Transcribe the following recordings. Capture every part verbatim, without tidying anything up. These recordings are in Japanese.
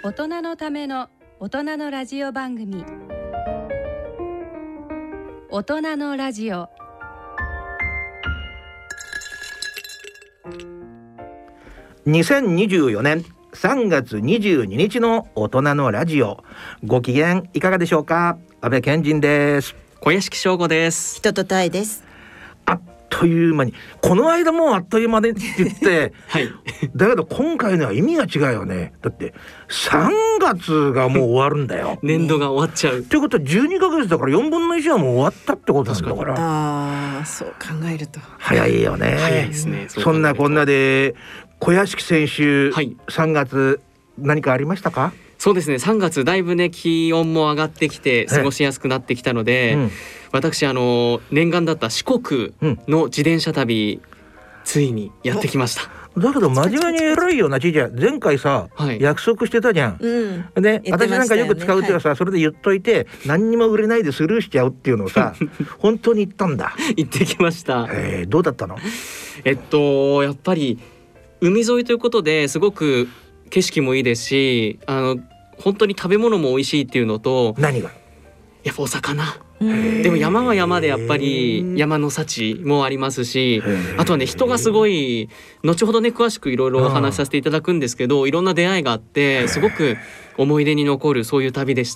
大人のための大人のラジオ番組、大人のラジオ。 にせんにじゅうよねんさんがつにじゅうににちの大人のラジオ、ご機嫌いかがでしょうか。安倍健人です。 小屋敷翔吾です。 人とたいです。 あっという間に、この間もうあっという間でって言って、はい、だけど今回のは意味が違うよね。だってさんがつがもう終わるんだよ年度が終わっちゃうっていうことはじゅうにかげつだからよんぶんのいちはもう終わったってことなんだから。 ああ、そう考えると早いよね。 早いですね。 そ, そんなこんなで小屋敷選手、はい、さんがつ何かありましたか？ そうですね、さんがつだいぶね気温も上がってきて過ごしやすくなってきたので、うん、私あの念願だった四国の自転車旅、うん、ついにやってきました。 だけど真面目に偉いよな、ちいちゃん。前回さ、はい、約束してたじゃん、うん、で、ね、私なんかよく使うっていうかさ、はい、それで言っといて何にも売れないでスルーしちゃうっていうのをさ本当に言ったんだ。 行ってきました。 えー、どうだったの？ えっとやっぱり海沿いということですごく景色もいいですし、あの本当に食べ物も美味しいっていうのと、 何がやっぱお魚でも山は山でやっぱり山の幸もありますし、あとはね人がすごい、後ほどね詳しくいろいろお話しさせていただくんですけど、いろんな出会いがあってすごく思い出に残るそういう旅でした。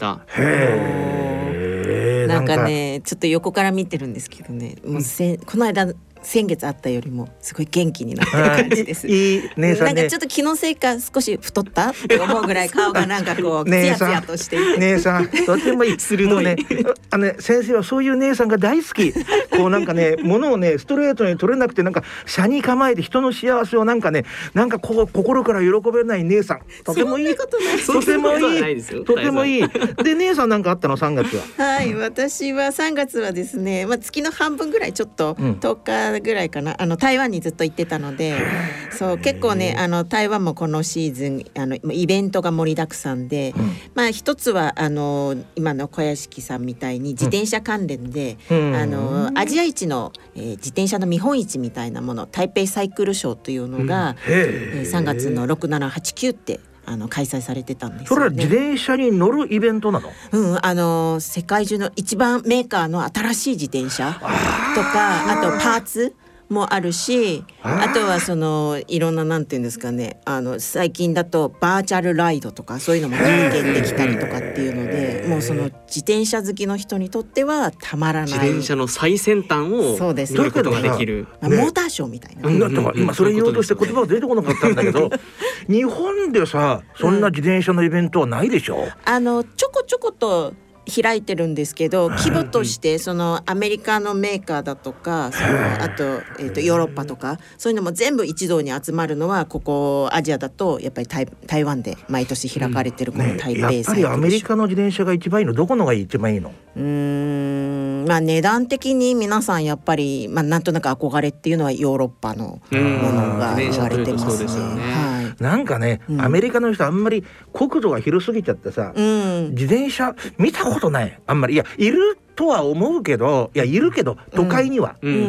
へー、なんかねちょっと横から見てるんですけどね、もうせ、うん、この間先月あったよりもすごい元気になってる感じです。 いい姉さんね。 なんかちょっと気のせいか少し太ったって思うぐらい顔がなんかこうツヤツヤとしていて、 姉さんとてもいい。もうね、あのね、先生はそういう姉さんが大好き。こうなんかね物をねストレートに取れなくて、なんか車に構えて人の幸せをなんかねなんかこう心から喜べない姉さん、とてもいい。とてもいい。とてもいい。で姉さんなんかあったのさんがつは？ はい、私はさんがつはですね、まあ、月の半分ぐらいちょっととおかぐらいかな、あの台湾にずっと行ってたので、そう結構ねあの台湾もこのシーズンあのイベントが盛りだくさんで、うん、まあ一つはあの今の小屋敷さんみたいに自転車関連で、うん、あのアジア一の、えー、自転車の見本市みたいなもの、台北サイクルショーというのが、うんえー、さんがつのろく、しち、はち、きゅうってあの開催されてたんですよね。 それは自転車に乗るイベントなの？ うん、あの世界中の一番メーカーの新しい自転車とか、あとパーツもあるし、あとはそのいろんななんていうんですかね、あの最近だとバーチャルライドとかそういうのも体験できたりとかっていうので、もうその自転車好きの人にとってはたまらない、 自転車の最先端を見ることができる、 まあ、モーターショーみたいな、 ね、だから今それ言おうとして言葉が出てこなかったんだけど日本でさそんな自転車のイベントはないでしょ？うん、 あのちょこちょこと開いてるんですけど、規模としてそのアメリカのメーカーだとか、そのあと、えーとヨーロッパとかそういうのも全部一堂に集まるのはここアジアだとやっぱり 台, 台湾で毎年開かれてるこの台北、うんね、 やっぱりアメリカの自転車が一番いいの？どこのが一番いいの？ うーん、まあ値段的に皆さんやっぱり、まあ、なんとなく憧れっていうのはヨーロッパのものが言われてますね。はい、 なんかね、うん、アメリカの人あんまり国土が広すぎちゃってさ、うん、自転車見たことないあんまり。いやいるとは思うけど、いやいるけど都会には、うんうん、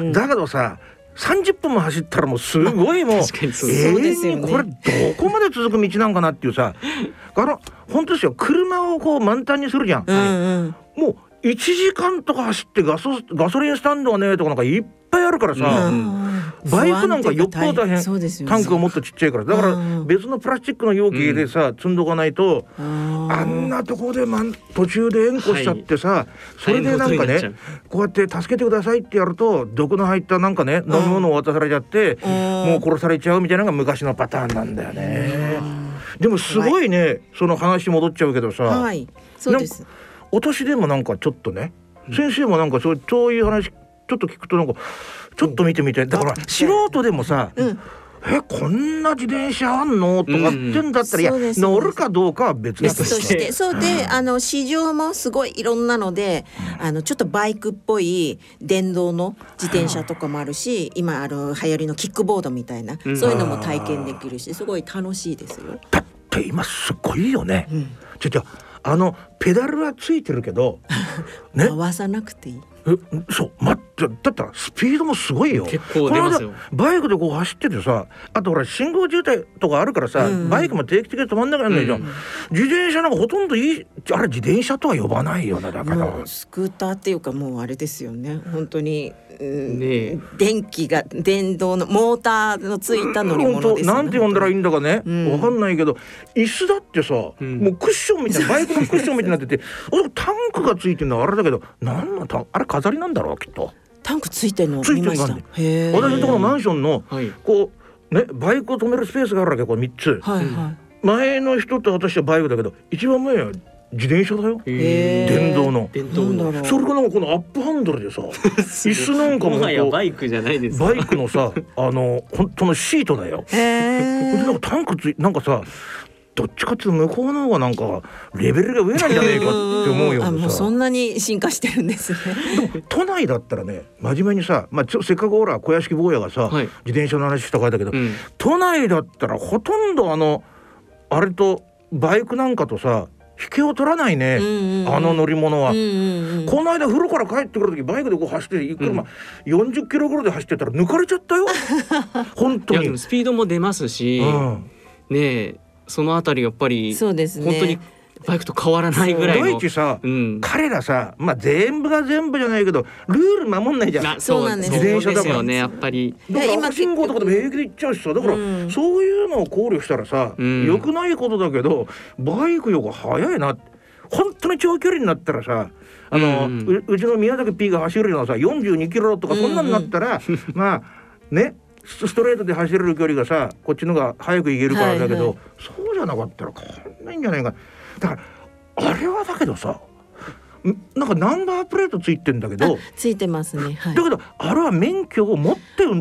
だけどささんじゅっぷんも走ったらもうすごいもう永遠にこれどこまで続く道なんかなっていうさあの本当ですよ、車をこう満タンにするじゃん、うんうん、もういちじかんとか走ってガ ソ, ガソリンスタンドがねとかなんかいっぱいあるからさ、うん、バイクなんかよっぽど大変、タンクがもっとちっちゃいから、だから別のプラスチックの容器でさ、うん、積んどかないと、うん、あんなとこで、ま、途中で塩湖しちゃってさ、はい、それでなんかねこうやって助けてくださいってやると毒の入ったなんかね飲み物を渡されちゃって、うん、もう殺されちゃうみたいなのが昔のパターンなんだよね、うん、でもすごいね、はい、その話戻っちゃうけどさ、はい、そうです。お年でもなんかちょっとね、うん、先生もなんかそう、そういう話ちょっと聞くとなんかちょっと見てみて、だから素人でもさ、うん、えこんな自転車あんのとかってんだったら、うん、いや乗るかどうかは別だとして、そうで、あの市場もすごいいろんなので、あのちょっとバイクっぽい電動の自転車とかもあるし、今あの流行りのキックボードみたいな、うん、そういうのも体験できるし、すごい楽しいですよ。 だって今すごいよね、うん、ちょちょあのペダルはついてるけど、 ね、回さなくていい。 えそう全だったらスピードもすごいよ。 結構出ますよ。 バイクでこう走っててさ、あとほら信号渋滞とかあるからさ、うん、バイクも定期的に止まんなきゃなんないじゃん、うん、自転車なんかほとんどいい、あれ自転車とは呼ばないよね。だからスクーターっていうかもうあれですよね、本当に、うん、ね、電気が電動のモーターのついた乗り物ですよね。 なんて呼んだらいいんだかね、うん、わかんないけど椅子だってさ、うん、もうクッションみたいな、バイクのクッションみたいになっててタンクがついてるのはあれだけど、なんのタンあれ飾りなんだろうきっと。 タンクついてるの見ました。 へー、私のところのマンションの、はい、こうね、バイクを止めるスペースがあるわけ、これみっつ、はいはい、前の人と私はバイクだけど一番前は自転車だよ、電動の。 電動のそれがなんかこのアップハンドルでさ椅子なんかももはやバイクじゃないですバイクのさあの本当のシートだよ。でなんかタンクついなんかさ、どっちかっていうと向こうの方がなんかレベルが上なんじゃないかって思うようなさ。 あ、もうそんなに進化してるんですね。 でも都内だったらね、真面目にさ、まあ、ちょせっかくほら小屋敷坊やがさ、はい、自転車の話したからだけど、うん、都内だったらほとんどあのあれとバイクなんかとさ引けを取らないね、うんうんうん、あの乗り物は、うんうんうん、この間風呂から帰ってくる時バイクでこう走って車、うん、よんじゅっキロぐらいで走ってたら抜かれちゃったよ本当に。いやでもスピードも出ますし、うん、ねえそのあたりやっぱりそうですね、本当にバイクと変わらないぐらいの。 第一さ、うん、彼らさ、まあ全部が全部じゃないけどルール守んないじゃん。 そうなんです、 自転車だからよね、やっぱり。 だから赤信号とかでも平気で行っちゃうしさ、だから、うん、そういうのを考慮したらさ、うん、良くないことだけどバイクよが速いな。本当に長距離になったらさ、あの、うん、う, うちの宮崎 P が走るようなさよんじゅうにキロとかそんなになったら、うん、まあねストレートで走れる距離がさこっちのが早く行けるからだけど、はいはい、そうじゃなかったら変わんないんじゃないか。だからあれはだけどさ、なんかナンバープレートついてんだけど、 ついてますね、はい、 だけどあれは免許を持ってる、うん、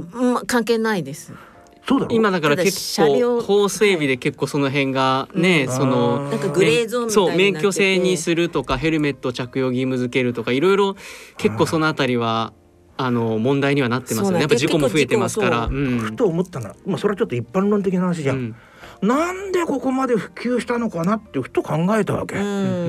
関係ないです。 そうだろう。 今だから結構法整備で結構その辺がね、うん、そのなんかグレーゾーンみたいになってて、 そう免許制にするとかヘルメット着用義務付けるとかいろいろ結構そのあたりはあの問題にはなってますよね。やっぱ事故も増えてますから。 うん、ふと思ったな、まあ、それはちょっと一般論的な話じゃん、うん、なんでここまで普及したのかなってふと考えたわけ、うん、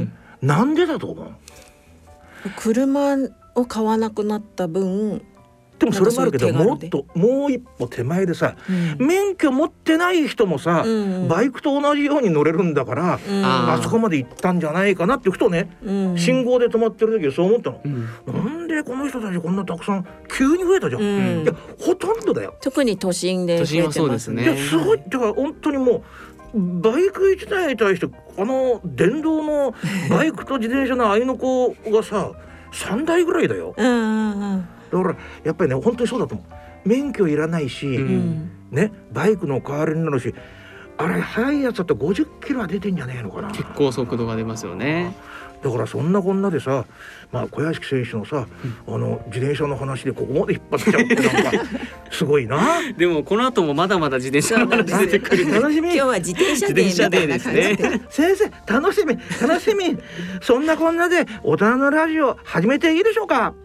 なんでだと思う。 車を買わなくなった分でもそれもあるけどもっともう一歩手前でさ、うん、免許持ってない人もさ、うん、バイクと同じように乗れるんだから、うん、あそこまで行ったんじゃないかなってふとね、うん、信号で止まってる時はそう思ったの、うん、なんでこの人たちこんなたくさん急に増えたじゃん、うん、いやほとんどだよ。 特に都心で増えてますね。都心はそうですね。 いやすごい。だから本当にもうバイク一台に対してあの電動のバイクと自転車の合いの子がささんだいぐらいだよ。うんうんうん、だからやっぱりね本当にそうだと思う。免許いらないし、うん、ねバイクの代わりになるし、あれ速いやつだとごじゅっキロは出てんじゃねえのかな。 結構速度が出ますよね。 だからそんなこんなでさ、まあ小屋敷選手のさ、うん、あの自転車の話でここまで引っ張っちゃうってなんかすごいな。 でもこの後もまだまだ自転車の話出てくる。 楽しみ。 今日は自転車デーみたいな感じで、ね、 先生楽しみ楽しみ。そんなこんなで大人のラジオ始めていいでしょうか。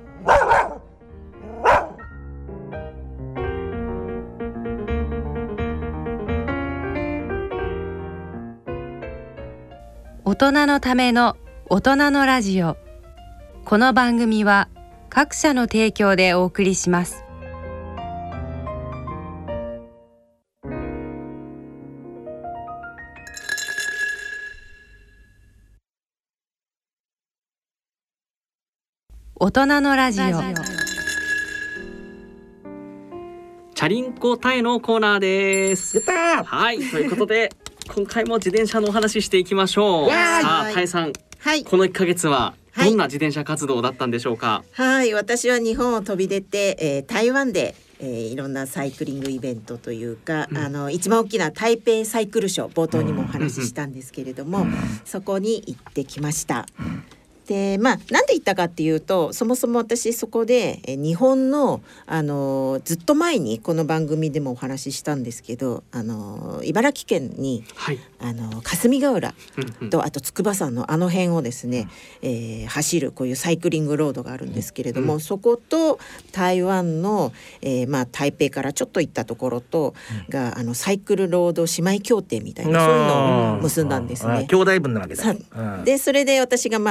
大人のための大人のラジオ。この番組は各社の提供でお送りします。大人のラジオ。 チャリンコタイのコーナーです。 やったー。 はい、ということで今回も自転車のお話ししていきましょう。さあ、タイさん、はい、このいっかげつはどんな自転車活動だったんでしょうか。 はい、私は日本を飛び出て、えー、台湾で、えー、いろんなサイクリングイベントというか、うん、あの一番大きな台北サイクルショー、冒頭にもお話ししたんですけれども、うん、そこに行ってきました。でまあ、なんで行ったかっていうと、そもそも私そこでえ日本の、あのずっと前にこの番組でもお話ししたんですけど、あの茨城県に、はい、あの霞ヶ浦とあと筑波山のあの辺をですね、えー、走るこういうサイクリングロードがあるんですけれども、うん、そこと台湾の、えーまあ、台北からちょっと行ったところとが、あのサイクルロード姉妹協定みたいな、そういうのを結んだんですね。 兄弟分なわけだ。 でそれで私がまあその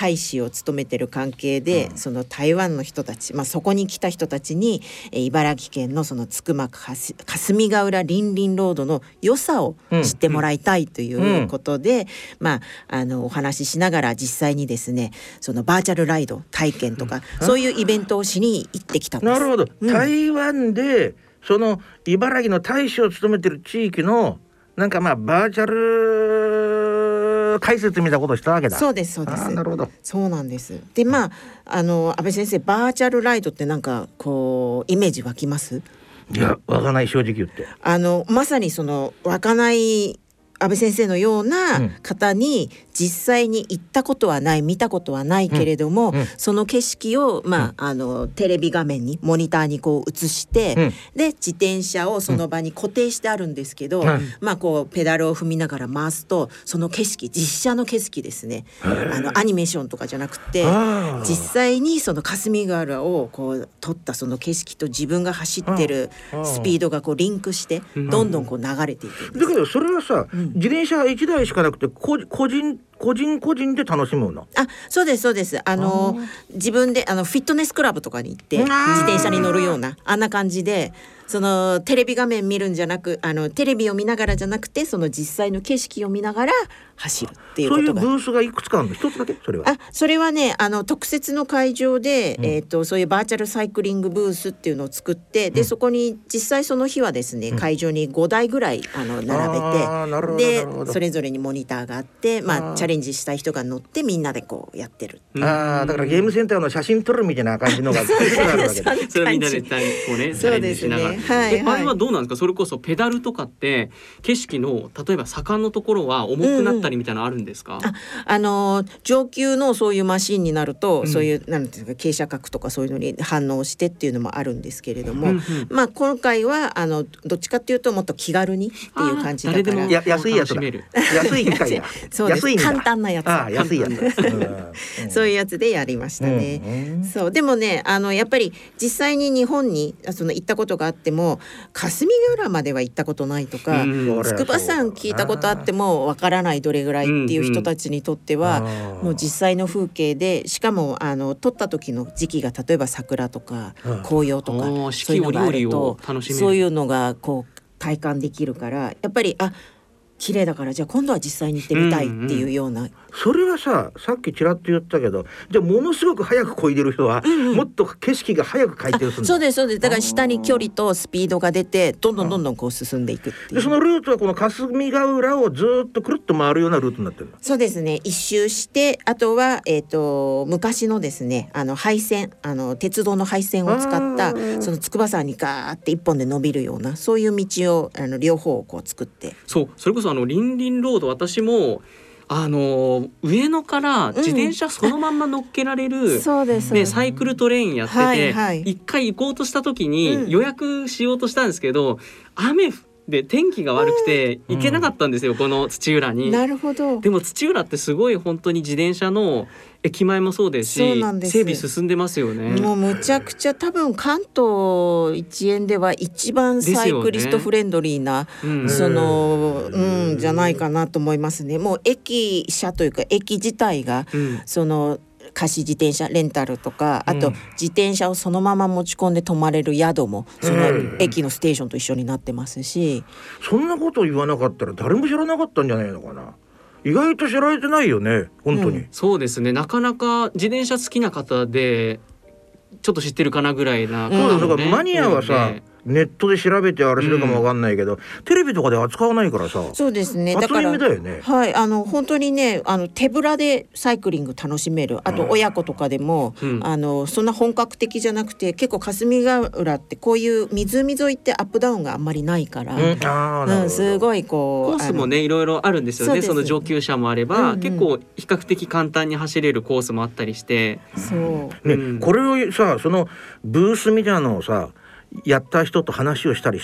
大使を務めてる関係で、うん、その台湾の人たち、まあ、そこに来た人たちに、えー、茨城県のそのつくま霞ヶ浦りんりんロードの良さを知ってもらいたいということで、うんうん、まあ、あのお話ししながら実際にですねそのバーチャルライド体験とか、うん、そういうイベントをしに行ってきたんです。 なるほど、 うん、 台湾でその茨城の大使を務めてる地域のなんかまあバーチャル解説みたいなことをしたわけだ。 そうですそうです。 なるほど。 そうなんです。でまああの安倍先生バーチャルライドってなんかこうイメージ湧きます？ いや湧かない、正直言って。 あのまさにその湧かない安倍先生のような方に実際に行ったことはない、見たことはないけれども、うんうん、その景色を、まあ、あのテレビ画面にモニターにこう映して、うん、で自転車をその場に固定してあるんですけど、うん、まあこうペダルを踏みながら回すとその景色、実写の景色ですね、あのアニメーションとかじゃなくて実際にその霞ヶ浦をこう撮ったその景色と自分が走ってるスピードがこうリンクしてどんどんこう流れていくんです。 だけどそれはさ、うん、自転車いちだいしかなくて個人個人個人で楽しむの？ あ、そうですそうです。あの自分であのフィットネスクラブとかに行って自転車に乗るようなあんな感じで、そのテレビ画面見るんじゃなく、あのテレビを見ながらじゃなくてその実際の景色を見ながら走るっていうことが。 そういうブースがいくつかあるの？一つだけ？それはあ、それはね、あの特設の会場で、うん、えーとそういうバーチャルサイクリングブースっていうのを作って、で、うん、そこに実際その日はですね、会場にごだいぐらいあの並べて、でそれぞれにモニターがあって、まあ、チャレンジしたい人が乗ってみんなでこうやってる。 あ、だからゲームセンターの写真撮るみたいな感じのがそれみんなでこうねチャレンジしながら、はいはい、あれはどうなんですか？それこそペダルとかって景色の例えば坂のところは重くなったりみたいなのあるんですか？ うんうん、あ、あの上級のそういうマシンになると、うん、そういうなんていうか傾斜角とかそういうのに反応してっていうのもあるんですけれども、うんうん、まあ今回はあのどっちかっていうともっと気軽にっていう感じだから、 誰でもや安いやつだ安い機械だそうです、安い簡単なやつ、 ああ安いやつ、 うん、そういうやつでやりましたね、うんうん、そうでもね、あのやっぱり実際に日本にその行ったことがあっても霞ヶ浦までは行ったことないとか、筑波山聞いたことあってもわからないどれぐらいっていう人たちにとっては、うんうん、もう実際の風景で、しかもあの撮った時の時期が例えば桜とか紅葉とか、うん、そういうのがあるとそういうのがこう体感できるから、やっぱりあ綺麗だからじゃあ今度は実際に行ってみたいっていうような、うんうん、 それはさ、さっきちらっと言ったけど、じゃあものすごく早く漕いでる人は、うんうん、もっと景色が早く回転するんだ。 そうですそうです。だから下に距離とスピードが出てどんどんどんどんこう進んでいくっていう。 でそのルートはこの霞ヶ浦をずっとくるっと回るようなルートになってる。 そうですね、一周して、あとは、えー、と昔のですね、あの廃線、あの鉄道の廃線を使ったその筑波山にガーって一本で伸びるようなそういう道をあの両方をこう作って、 そう、それこそあのりんりんロード、私もあの上野から自転車そのまんま乗っけられる、うん、そうです、ね、サイクルトレインやってて、はいはい、一回行こうとした時に予約しようとしたんですけど、うん、雨で天気が悪くて行けなかったんですよ、うん、この土浦に。 なるほど。 でも土浦ってすごい本当に自転車の駅前もそうですし、整備進んでますよね。 もうむちゃくちゃ多分関東一円では一番サイクリストフレンドリーな、ね、うん、その、うん、じゃないかなと思いますね。もう駅舎というか駅自体が、うん、その貸し自転車レンタルとか、あと自転車をそのまま持ち込んで泊まれる宿もその駅のステーションと一緒になってますし、 そんなこと言わなかったら誰も知らなかったんじゃないのかな。意外と知られてないよね、本当に、うん、 そうですね。なかなか自転車好きな方でちょっと知ってるかなぐらいな、ね、 そうだからマニアはさ、ね、ネットで調べてあれするかもわかんないけど、うん、テレビとかで扱わないからさ。 そうですね、だから初耳だよね。はい、あの本当にね、あの手ぶらでサイクリング楽しめる、あと親子とかでも、うん、あのそんな本格的じゃなくて、結構霞ヶ浦ってこういう湖沿いってアップダウンがあんまりないから、うん、あ、うん、すごいこうコースもねいろいろあるんですよね。 そ, その上級者もあれば、うんうん、結構比較的簡単に走れるコースもあったりして、 そう、ね、 うん、これをさ、そのブースみたいなのをさやった人と話をしたりしたの？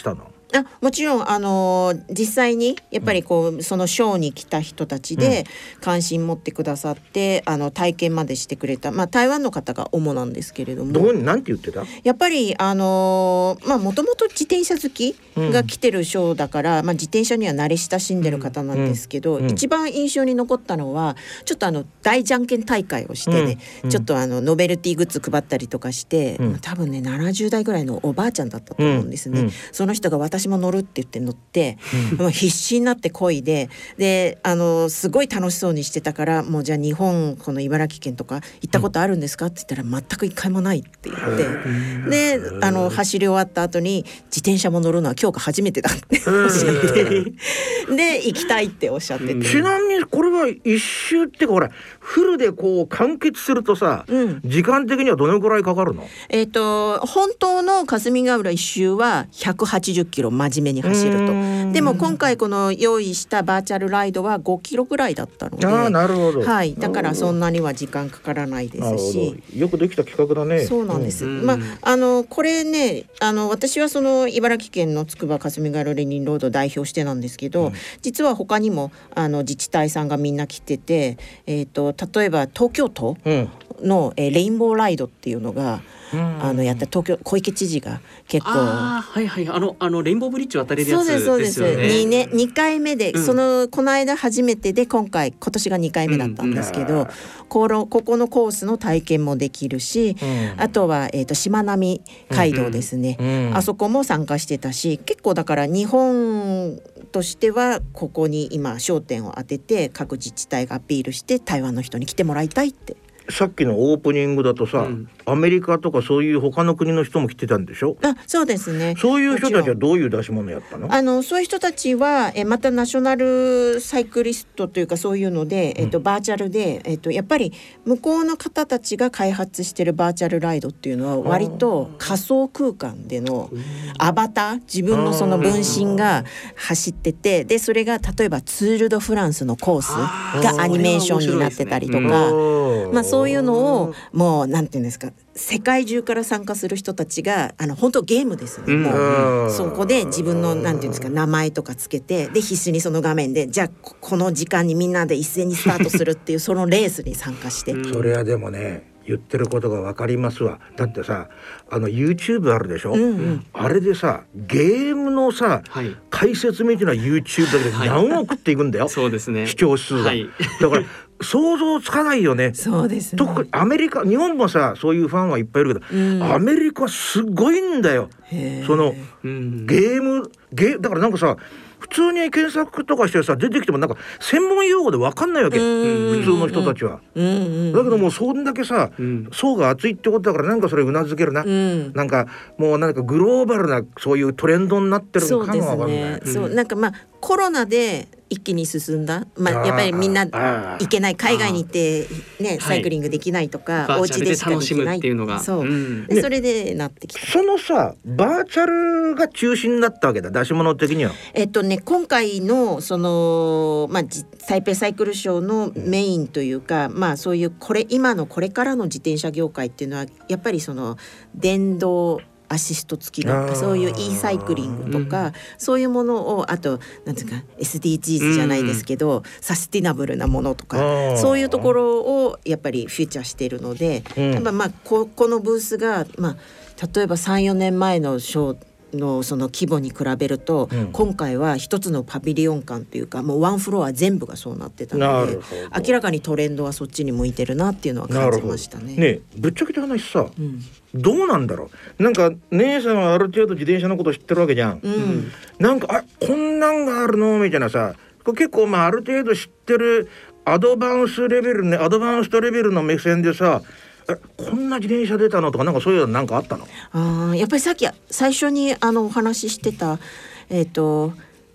あもちろんあの実際にやっぱりこうそのショーに来た人たちで関心持ってくださって、うん、あの体験までしてくれた、まあ、台湾の方が主なんですけれども、 どうなんて言ってた？ やっぱりあのまあもともと自転車好きが来てるショーだから、うんまあ、自転車には慣れ親しんでる方なんですけど、うんうん、一番印象に残ったのはちょっとあの大じゃんけん大会をしてね、うん、ちょっとあのノベルティグッズ配ったりとかして、うん、多分ねななじゅう代ぐらいのおばあちゃんだったと思うんですね、うんうん、その人が私も乗るって言って乗って、うん、必死になって漕いでであのすごい楽しそうにしてたから、もうじゃあ日本この茨城県とか行ったことあるんですかって言ったら、全く一回もないって言って、であの走り終わった後に自転車も乗るのは今日が初めてだっておっしゃってで行きたいっておっしゃってて、 ちなみにこれは一周ってかほらフルでこう完結するとさ、うん、時間的にはどのくらいかかるの？えーと本当の霞ヶ浦一周はひゃくはちじゅっキロ真面目に走ると。でも今回この用意したバーチャルライドはごキロぐらいだったので、 あなるほど、 はい、だからそんなには時間かからないですし、 よくできた企画だね。 そうなんです、うん、まああのこれねあの私はその茨城県のつくば霞ヶ浦レニンロードを代表してなんですけど、うん、実は他にもあの自治体さんがみんな来てて、えーと、例えば東京都の、うん、えー、レインボーライドっていうのがあのやった東京小池知事が結構あはいはいあのあのレインボーブリッジ渡れるやつですよね。そうですそうです。 にねにかいめで、うん、そのこの間初めてで今回今年がにかいめだったんですけど、うんうん、このここのコースの体験もできるし、うん、あとはえっ、ー、としまなみ海道ですね、うんうん、あそこも参加してたし、結構だから日本としてはここに今焦点を当てて各自治体がアピールして台湾の人に来てもらいたいって。 さっきのオープニングだとさ、うん、アメリカとかそういう他の国の人も来てたんでしょ？ あ、そうですね。 そういう人たちはどういう出し物やったの？ あのそういう人たちはえまたナショナルサイクリストというかそういうので、えっと、バーチャルで、えっと、やっぱり向こうの方たちが開発してるバーチャルライドっていうのは割と仮想空間でのアバター、自分のその分身が走ってて、でそれが例えばツール・ド・フランスのコースがアニメーションになってたりとか、まあそういうのをもうなんていうんですか、世界中から参加する人たちがあの本当ゲームですね、もうそこで自分のなんていうんですか名前とかつけて、で必死にその画面でじゃあこの時間にみんなで一斉にスタートするっていうそのレースに参加してそれはでもね言ってることが分かりますわ。だってさあの YouTube あるでしょ、うんうん、あれでさゲームのさ、はい、解説みたいな YouTube だけで何億っていくんだよ、はい、 そうですね、 視聴数が、はい、だから想像つかないよね。 そうですね。 特にアメリカ、日本もさそういうファンはいっぱいいるけど、うん、アメリカはすごいんだよ。そのゲームゲだからなんかさ普通に検索とかしてさ出てきてもなんか専門用語で分かんないわけ、普通の人たちは、うんうん、だけどもうそんだけさ、うん、層が厚いってことだからなんかそれうなずけるな、うん、なんかもうなんかグローバルなそういうトレンドになってるのかも分かんない。 そうですね、そうなんかまあコロナで一気に進んだ、まあ、やっぱりみんな行けない、海外に行って、ね、サイクリングできないとか、はい、お家でしかできないっていうのがそう、うん、でそれでなってきた。 そのさバーチャルが中心になったわけだ、出し物的には。 えっとね今回のその、まあ、台北サイクルショーのメインというか、うん、まあそういうこれ今のこれからの自転車業界っていうのはやっぱりその電動アシスト付きのそういう e サイクリングとか、うん、そういうものをあとなんていうか エスディージーズ じゃないですけど、うん、サスティナブルなものとかそういうところをやっぱりフューチャーしているので、うん、やっぱまあここのブースが、まあ、例えば さん,よ 年前のショーのその規模に比べると、うん、今回は一つのパビリオン館というかもうワンフロア全部がそうなってたので明らかにトレンドはそっちに向いてるなっていうのは感じましたね。 ねえぶっちゃけた話さ、うん、どうなんだろう、なんか姉さんはある程度自転車のこと知ってるわけじゃん、うん、なんかあこんなんがあるのみたいなさ、結構まあある程度知ってるアドバンスレベルねアドバンストレベルの目線でさえこんな自転車出たのとかなんかそういうのなんかあったの？ あやっぱりさっき最初にあのお話ししてたえっと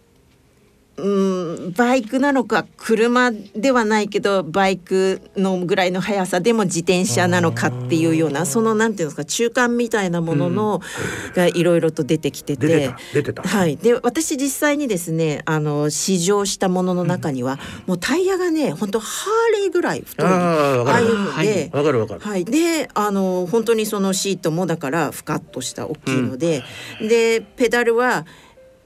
うんバイクなのか車ではないけどバイクのぐらいの速さでも自転車なのかっていうようなそのなんていうんですか中間みたいなものの、うん、がいろいろと出てきてて出てた出てた、 はい、で私実際にですねあの試乗したものの中には、うん、もうタイヤがね本当ハーレーぐらい太いああいうのでわかるわかる、 はい、であの本当にそのシートもだからふかっとした大きいので、うん、でペダルは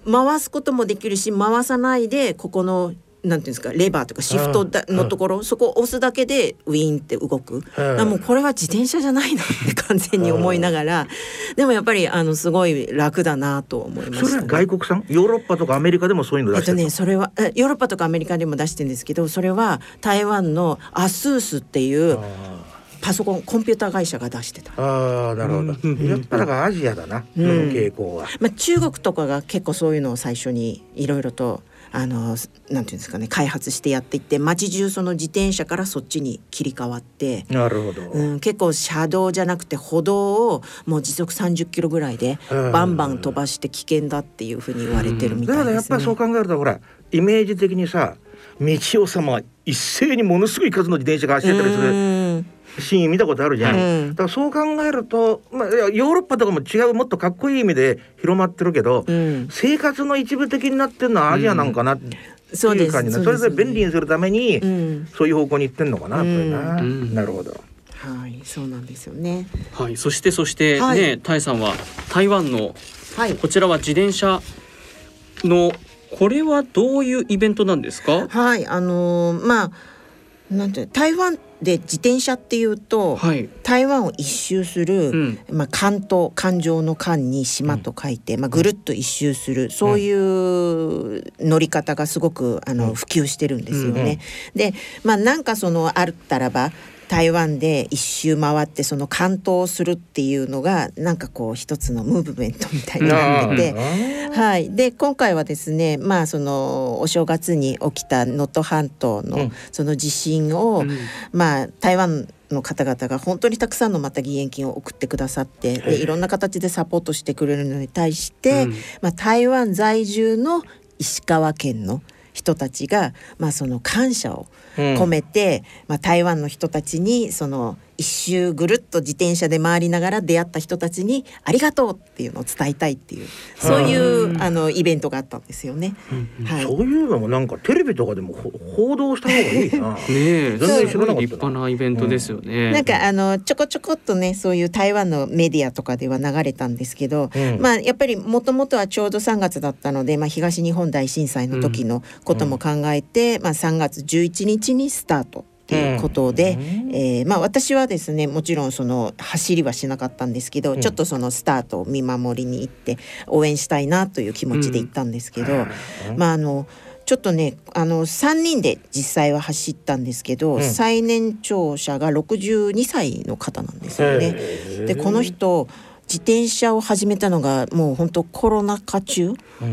回すこともできるし、回さないでここのなんていうんですか、レバーとかシフトだのところ、そこを押すだけでウィーンって動く。だもうこれは自転車じゃないなって完全に思いながらでもやっぱりあのすごい楽だなと思いました、ね、 それは外国産？ヨーロッパとかアメリカでもそういうの出してるの？ えっとね、それはヨーロッパとかアメリカでも出してるんですけど、それは台湾のアスースっていうパソコンコンピューター会社が出してた。 ああ、なるほど、うん、やっぱだからアジアだな、うん、その傾向は、 まあ、中国とかが結構そういうのを最初にいろいろとあのなんていうんですかね、開発してやっていって、街中その自転車からそっちに切り替わって、 なるほど、 うん、結構車道じゃなくて歩道をもう時速さんじゅっキロぐらいでバンバン飛ばして危険だっていうふうに言われてるみたいですね。 だからやっぱりそう考えるとほらイメージ的にさ、道をさ、まあ、一斉にものすごい数の自転車が走ってたりするシーン見たことあるじゃん、うん、だからそう考えると、まあ、ヨーロッパとかも違うもっとかっこいい意味で広まってるけど、うん、生活の一部的になってるのはアジアなんかなっていう感じな、うん、それぞれ便利にするために、うん、そういう方向に行ってんのかな、うん、やっぱりな、うん、なるほど。 はい、そうなんですよね。 はい、そしてそしてね、はい、タイさんは台湾の、はい、こちらは自転車のこれはどういうイベントなんですか？ はい、あのー、まあなんて台湾で自転車っていうと、はい、台湾を一周する、うんまあ、環島環状の環に島と書いて、うんまあ、ぐるっと一周する、うん、そういう乗り方がすごくあの、うん、普及してるんですよね、うん、で、まあ、なんかそのあったらば台湾で一周回ってその環島をするっていうのがなんかこう一つのムーブメントみたいになってて、はい、で今回はですね、まあそのお正月に起きた能登半島のその地震を、うん、まあ台湾の方々が本当にたくさんのまた義援金を送ってくださって、でいろんな形でサポートしてくれるのに対して、うんまあ、台湾在住の石川県の人たちが、まあ、その感謝を込めて、うんまあ、台湾の人たちにその一周ぐるっと自転車で回りながら出会った人たちにありがとうっていうのを伝えたいっていう、そういうあのイベントがあったんですよね、 うんはい、そういうのもなんかテレビとかでも報道した方がいいなねえ、全然知らなかった。立派なイベントですよね、 うん、なんかあのちょこちょこっとねそういう台湾のメディアとかでは流れたんですけど、うん、まあやっぱりもともとはちょうどさんがつだったので、まあ、東日本大震災の時のことも考えて、うんまあ、さんがつじゅういちにちにスタートということで、うんえーまあ、私はですねもちろんその走りはしなかったんですけど、うん、ちょっとそのスタートを見守りに行って応援したいなという気持ちで行ったんですけど、うんまあ、あのちょっとねあのさんにんで実際は走ったんですけど、うん、最年長者がろくじゅうにさいの方なんですよね。でこの人自転車を始めたのがもう本当コロナ禍中、うん、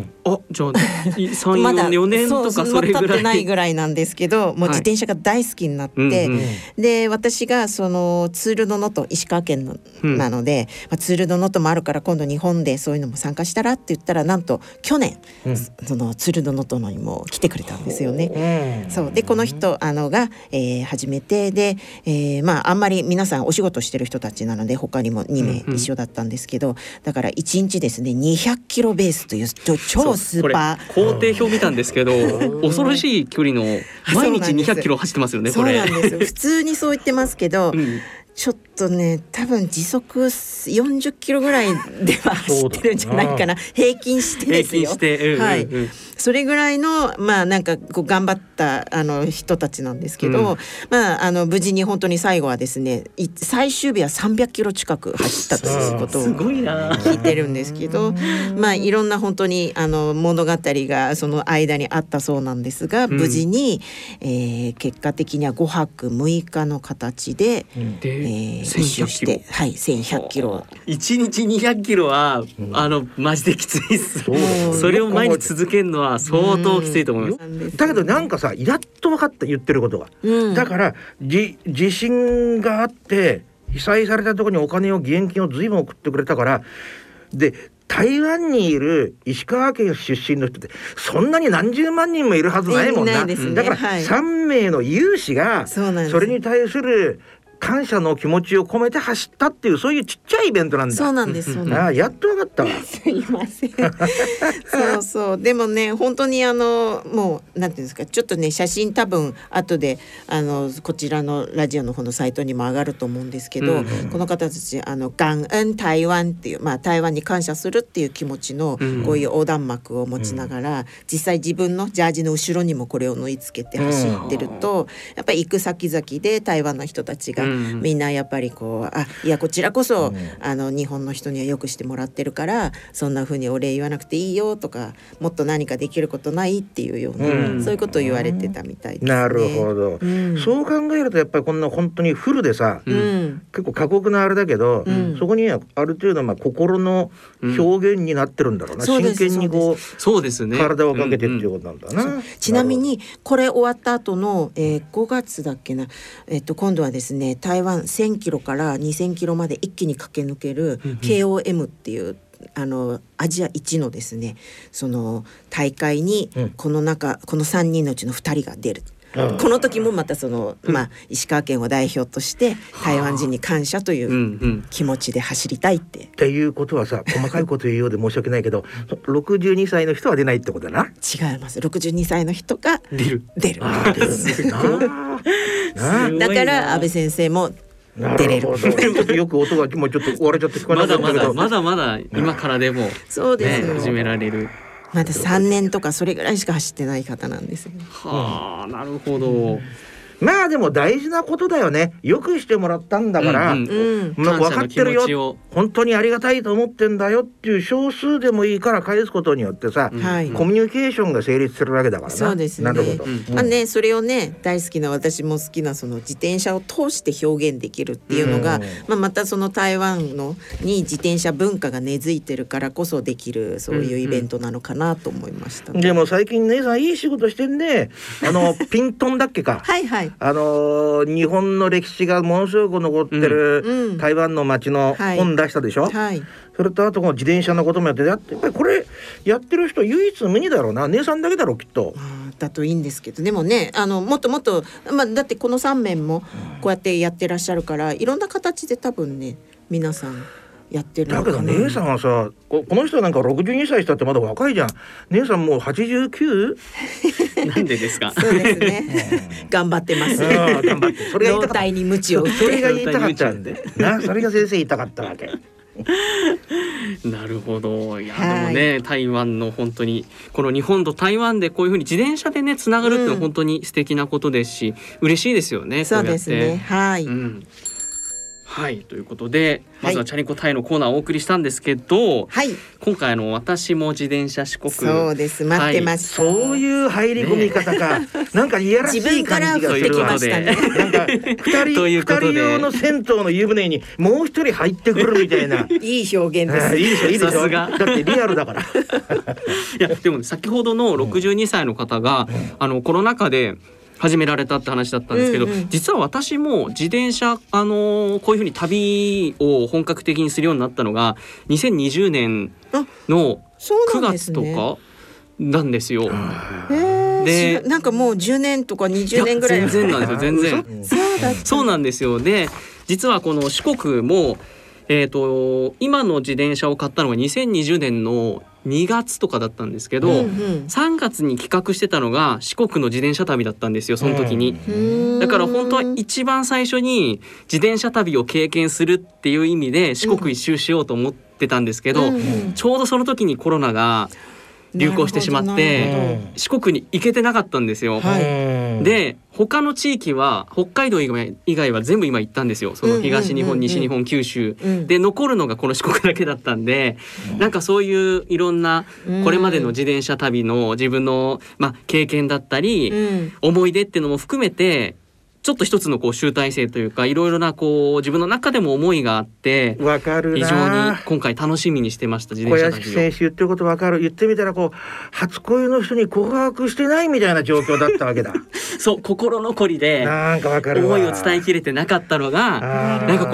あじゃあさん、よねんとかそれぐらい経ってないぐらいなんですけど、もう自転車が大好きになって、はいうんうん、で私がそのツールドノト石川県の、うん、なので、まあ、ツールドノトもあるから今度日本でそういうのも参加したらって言ったら、なんと去年、うん、そのツールドノトのにも来てくれたんですよね、うん、そうでこの人あのが、えー、始めてで、えー、まああんまり皆さんお仕事してる人たちなので他にもにめい一緒だったんですけど、うんうん、だからいちにちですねにひゃくキロベースという超スーパー工程表見たんですけど恐ろしい距離の毎日にひゃくキロ走ってますよね。これそうなんですよ普通にそう言ってますけど、うん、ちょっとね多分時速よんじゅっキロぐらいでは走ってるんじゃないかな平均してですよ。 平均して、うんうんうん、 はいそれぐらいのまあなんかこう頑張ったあの人たちなんですけど、うん、まああの無事に本当に最後はですね最終日はさんびゃくキロ近く走ったということを聞いてるんですけどまあいろんな本当にあの物語がその間にあったそうなんですが、うん、無事に、えー、結果的にはごはくむいかの形で、うんでえー、一周してはいせんひゃくキロいちにちにひゃくキロは、うん、あのマジできついっす。それを毎日続けるのは相当きついと思います、うん、 だけどなんかさやっと分かった言ってることが、うん、だからじ地震があって被災されたところにお金を義援金を随分送ってくれたからで台湾にいる石川県出身の人ってそんなに何十万人もいるはずないもんな、ね、だからさんめいの有志がそれに対する感謝の気持ちを込めて走ったっていうそういうちっちゃいイベントなんだ。 そうなんです。そうなんです。 ああ、やっと分かったわ。 すいません。そうそう。でもね、本当にあのもうなんていうんですか、ちょっとね写真多分後であのこちらのラジオの方のサイトにも上がると思うんですけど、うん、この方たちあの感恩台湾っていう、まあ台湾に感謝するっていう気持ちのこういう横断幕を持ちながら、うん、実際自分のジャージの後ろにもこれを縫い付けて走ってると、うん、やっぱり行く先々で台湾の人たちがみんなやっぱりこう、あ、いやこちらこそ、うん、あの日本の人にはよくしてもらってるからそんな風にお礼言わなくていいよとか、もっと何かできることないっていうような、うん、そういうことを言われてたみたいですね。 なるほど、うん、そう考えるとやっぱりこんな本当にフルでさ、うん、結構過酷なあれだけど、うん、そこにはある程度まあ心の表現になってるんだろうな、うん、真剣にこうそうですね、 体をかけてっていうことなんだな、うんうん、 ちなみにこれ終わった後の、えー、ごがつだっけな、えっと、今度はですね台湾せんキロからにせんキロまで一気に駆け抜ける ケーオーエム っていうあのアジア一のですねその大会にこの中、うん、このさんにんのうちのふたりが出る。この時もまたその、まあ、石川県を代表として台湾人に感謝という気持ちで走りたいって。 っていうことはさ、細かいこと言うようで申し訳ないけどろくじゅうにさいの人は出ないってことだな。 違います。ろくじゅうにさいの人が出る出るだから安倍先生も出れる。 よく音がもうちょっと割れちゃって聞こえなかったけど、 まだまだまだ今からでもそうです、 ね、始められる。 まださんねんとかそれぐらいしか走ってない方なんですよ。 はあ、なるほど、うん、 まあでも大事なことだよね。よくしてもらったんだから、うんうんまあ、分かってるよ、本当にありがたいと思ってんだよっていう少数でもいいから返すことによってさ、うん、コミュニケーションが成立するわけだからな。 そうですね。 なるほど、うんまあね、それをね大好きな私も好きなその自転車を通して表現できるっていうのが、うんまあ、またその台湾のに自転車文化が根付いてるからこそできるそういうイベントなのかなと思いました、ね、 でも最近姉さんいい仕事してんね。あのピントンだっけかはいはい、 あの日本の歴史がものすごく残ってる台湾の街の本出したでしょ、うんはい、それとあとこの自転車のこともやってやってやっぱりこれやってる人唯一無二だろうな。姉さんだけだろうきっと。 だといいんですけど、でもねあのもっともっと、まあ、だってこのさん面もこうやってやってらっしゃるからいろんな形で多分ね皆さんやってるのかな。 だけど姉さんはさ こ, この人なんかろくじゅうにさいしたってまだ若いじゃん。姉さんもうはちじゅうきゅうなんでですか。 そうですね頑張ってます。 頑張ってそれが老体に鞭を打ってそれが言いたかったんでな。それが先生言いたかったわけなるほど。いやでもね、台湾の本当にこの日本と台湾でこういう風に自転車でねつながるってのは本当に素敵なことですし、うん、嬉しいですよね。 そうですね。はい、 うんはいということでまずはチャリンコタイのコーナーをお送りしたんですけど、はい、今回あの私も自転車四国そうです待ってました、 はい、そういう入り込み方か、ね、なんかいやらしい感じがするわ。 自分から降ってきましたね。 なんか二人二人用の銭湯の湯船にもう一人入ってくるみたいないい表現です。 いいでしょいいでしょ。だってリアルだからいやでも、ね、先ほどのろくじゅうにさいの方が、うん、あのコロナ禍で始められたって話だったんですけど、うんうん、実は私も自転車、あのー、こういうふうに旅を本格的にするようになったのがにせんにじゅうねんのくがつとかなんですよ。 でなんかもうじゅうねんとかにじゅうねんぐらい。 全然なんですよ全然。 そうだそうなんですよ。で実はこの四国も、えーと、今の自転車を買ったのがにせんにじゅうねんのにがつとかだったんですけど、うんうん、さんがつに企画してたのが四国の自転車旅だったんですよその時に、うん、だから本当は一番最初に自転車旅を経験するっていう意味で四国一周しようと思ってたんですけど、うんうん、ちょうどその時にコロナが流行してしまって四国に行けてなかったんですよ、はい、で他の地域は北海道以外、以外は全部今行ったんですよ。その東日本、うんうんうんうん、西日本、九州、うん、で残るのがこの四国だけだったんで、うん、なんかそういういろんなこれまでの自転車旅の自分の、まあ、経験だったり、うん、思い出っていうのも含めてちょっと一つのこう集大成というかいろいろなこう自分の中でも思いがあってわかるな。 非常に今回楽しみにしてました自転車旅を。 小屋敷選手言ってることわかる。言ってみたらこう初恋の人に告白してないみたいな状況だったわけだそう心残りでなんかわかるわ。思いを伝えきれてなかったのがなんかこう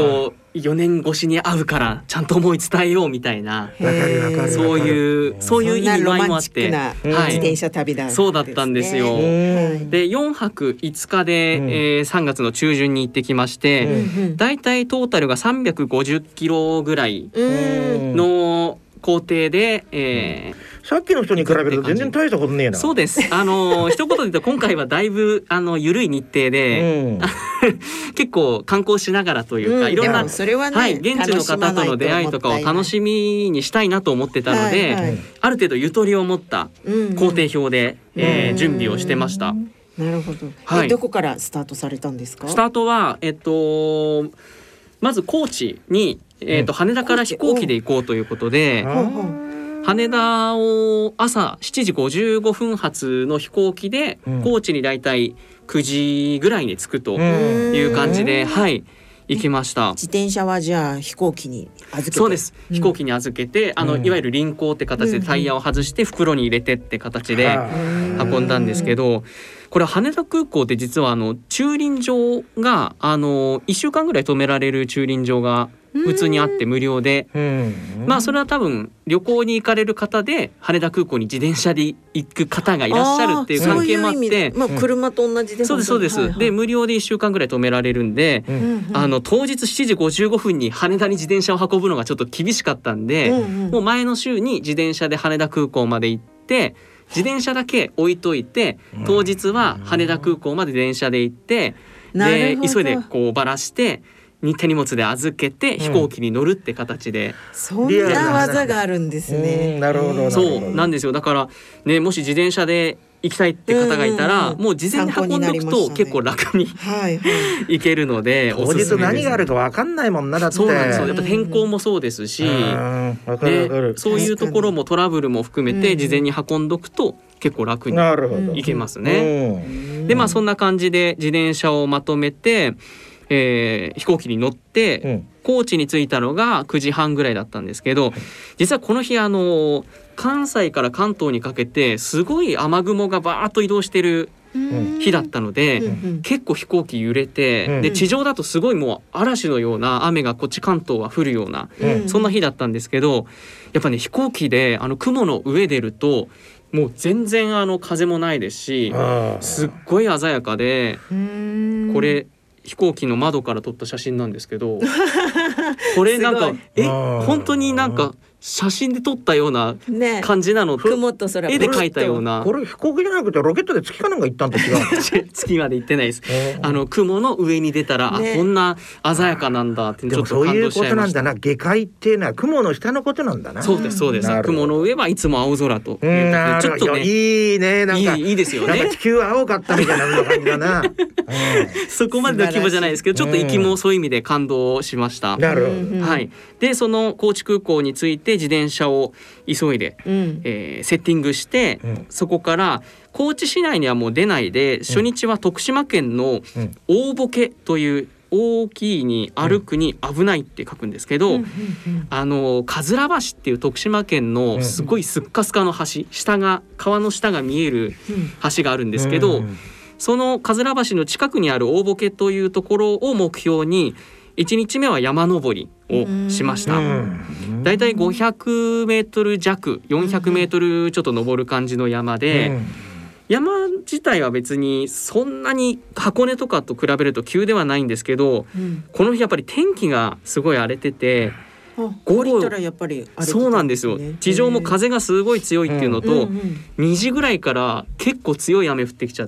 よねん越しに会うからちゃんと思い伝えようみたいな、そういうそういう意味合いもあって、 はい、自転車旅だ、ね、 そうだったんですよ。でよんはくいつかで、うん、えー、さんがつの中旬に行ってきまして、うん、だいたいトータルがさんびゃくごじゅっキロぐらいの工程で、えー、さっきの人に比べると全然大したことねえな。 そうです。あの一言で言うと今回はだいぶあの緩い日程で、うん、結構観光しながらというか、うん、いろんな、それはね、はい、現地の方との出会いとかを楽しみにしたいなと思ってたので、はいはい、ある程度ゆとりを持った工程表で、うん、えー、準備をしてました。 なるほど、はい、どこからスタートされたんですか？ スタートは、えっと、まず高知に、えー、と羽田から飛行機で行こうということで、羽田を朝しちじごじゅうごふん発の飛行機で高知にだいたいくじぐらいに着くという感じで、はい、行きました。 自転車はじゃあ飛行機に預けて。 そうです、飛行機に預けて、あのいわゆる輪行って形でタイヤを外して袋に入れてって形で運んだんですけど、これ羽田空港で実はあの駐輪場があのいっしゅうかんぐらい止められる駐輪場が普通にあって無料で、まあそれは多分旅行に行かれる方で羽田空港に自転車で行く方がいらっしゃるっていう関係もあって、 まあ車と同じで、 そうですそうです、はいはい、で無料でいっしゅうかんぐらい止められるんで、うん、あの当日しちじごじゅうごふんに羽田に自転車を運ぶのがちょっと厳しかったんで、うんうん、もう前の週に自転車で羽田空港まで行って自転車だけ置いといて、当日は羽田空港まで電車で行って、で急いでこうばらしてに手荷物で預けて飛行機に乗るって形で、 うん、そんな技があるんですね。 なるほど、 そうなんですよ。だからね、もし自転車で行きたいって方がいたら、うんうんうん、もう事前に運んどくと結構楽に、はいはい、行けるので当日何があるか分かんないもんな。だってそうなんですよ。やっぱ天候もそうですし、うんうん、でそういうところもトラブルも含めて事前に運んどくと結構楽に行けますね。でまあそんな感じで自転車をまとめて、えー、飛行機に乗って、うん、高知に着いたのがくじはんぐらいだったんですけど、実はこの日あの関西から関東にかけてすごい雨雲がバーッと移動してる日だったので、うん、結構飛行機揺れて、うん、で地上だとすごいもう嵐のような雨がこっち関東は降るような、うん、そんな日だったんですけど、やっぱね飛行機であの雲の上出るともう全然あの風もないですし、すっごい鮮やかで、これ飛行機の窓から撮った写真なんですけどこれなんかえ本当になんか写真で撮ったような感じなの、ね、 雲と空絵で描いたような。 これ飛行機じゃなくてロケットで月かなんか行ったんと違う月まで行ってないです。あの雲の上に出たら、ね、あこんな鮮やかなんだってちょっと感動しちゃいました。そういうことなんだな。下界っていうのは雲の下のことなんだな。 そうですそうです。雲の上はいつも青空ということで、ちょっとねいいね、なんかいい、いいですよね。 なんか地球は青かったみたいな感じだな、うん、 そこまでの規模じゃないですけど、ちょっと行きもそういう意味で感動しました。 なるほど、 はい、でその高知空港に着いて自転車を急いで、うんえー、セッティングして、うん、そこから高知市内にはもう出ないで、初日は徳島県の大ボケという大きいに歩くに危ないって書くんですけど、うん、あの桂橋っていう徳島県のすごいすっかすかの橋、下が川の下が見える橋があるんですけど、うん、その桂橋の近くにある大ボケというところを目標にいちにちめは山登りをしました。だいたいごひゃくメートル弱、よんひゃくメートルちょっと登る感じの山で、うん、山自体は別にそんなに箱根とかと比べると急ではないんですけど、うん、この日やっぱり天気がすごい荒れてて、 午後やっぱり荒れてたんですね。 そうなんですよ。地上も風がすごい強いっていうのと、うんうんうん、にじぐらいから結構強い雨降ってきちゃって、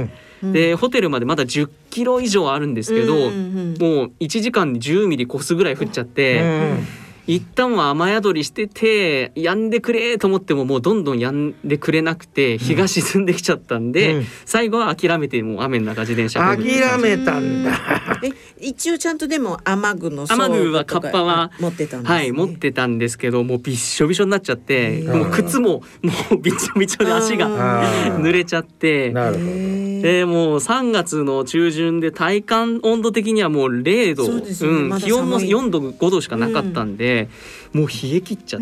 うん、でホテルまでまだじゅっキロ以上あるんですけど、うんうんうん、もういちじかんにじゅうミリ越すぐらい降っちゃって、うんうん一旦は雨宿りしてて止んでくれと思ってももうどんどん止んでくれなくて日が沈んできちゃったんで、うん、最後は諦めてもう雨の中自転車諦めたんだ。 え一応ちゃんとでも雨具の雨具はカッパは持ってたんですね。 はい持ってたんですけど、もうびっしょびしょになっちゃって、もう靴ももうびちょびちょで足が濡れちゃって、 なるほど。 でもうさんがつの中旬で体感温度的にはもうれいど、う、ねうんま、気温もよんどごどしかなかったんで、うん、もう冷え切っちゃって、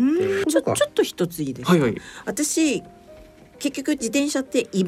ちょ、ちょっと一ついいですか、 はいはい、 私結局自転車ってイベン